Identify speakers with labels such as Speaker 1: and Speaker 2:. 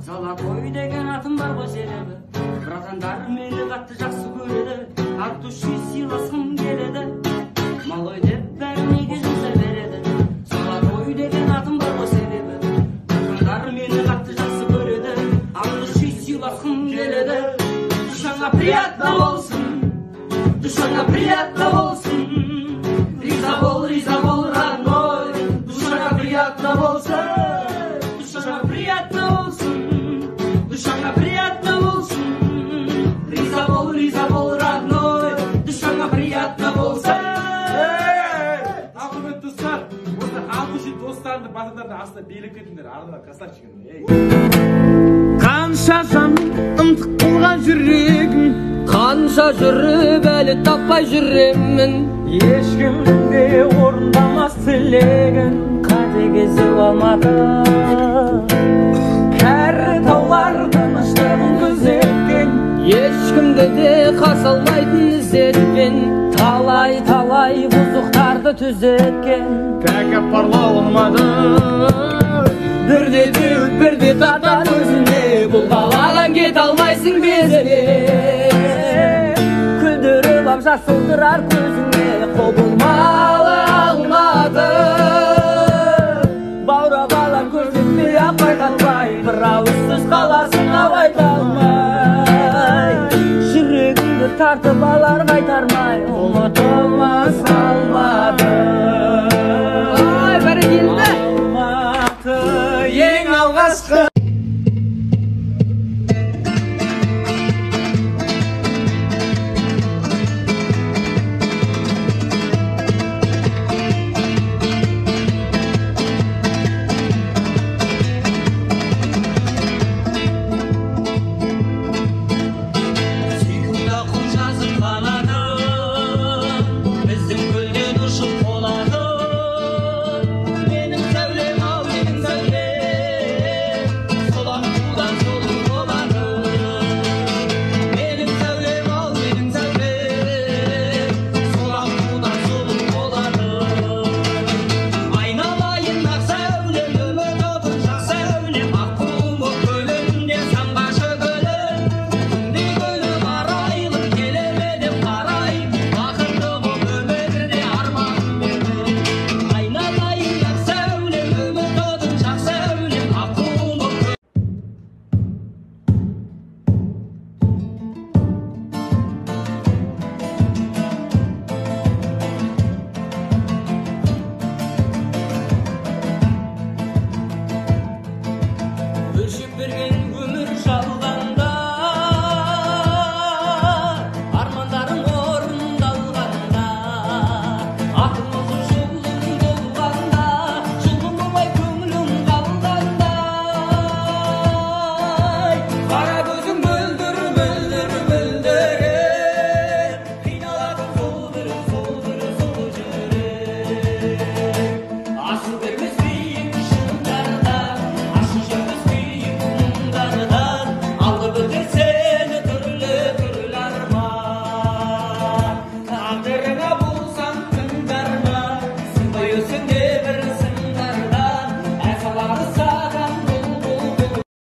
Speaker 1: Золотой деген атым бар ғой себебі, братандар мені қатты жақсы көреді, от души сыйласқым келеді, малой деп бәрі неге жұмса береді. Золотой деген атым бар ғой себебі, братандар мені қатты жақсы көреді, от души сыйласқым келеді. Душаңа приятно болсын, душаңа приятно болсын, риза бол, родной, душаңа приятно болсын, душаңа приятно болсын, душаңа приятно болсын, риза бол, родной, душаңа приятно болсын.
Speaker 2: Құрметті достар, осы алғашқы достарымды, батырларды астына билеп кетіңдер, ардына красавчигім.
Speaker 3: Қанша жан ынтық қылған жүрегім, қанша жүріп әлі таппай жүремін. Ешкімде орындамас тілегін, қатыгезіп алмады. Кәрі таулар тыныштығын күзеткен, ешкімді де қарсы алмайтын ізеткен, талай бұзықтарды түзеткен. Тәкаппарлау алмады, бірде теуіп бірде татар өзіне, бұл қаладан кет алмайсың безіне. Күлдіріп ап жасылдырар көзіңе, құбылмалы алмады. Баурап алар көрсетпей ақ байқатпай, бір ауызсыз қаласың ау айта алмай. Жүрегіңді тартып алар қайтармай, ұмытып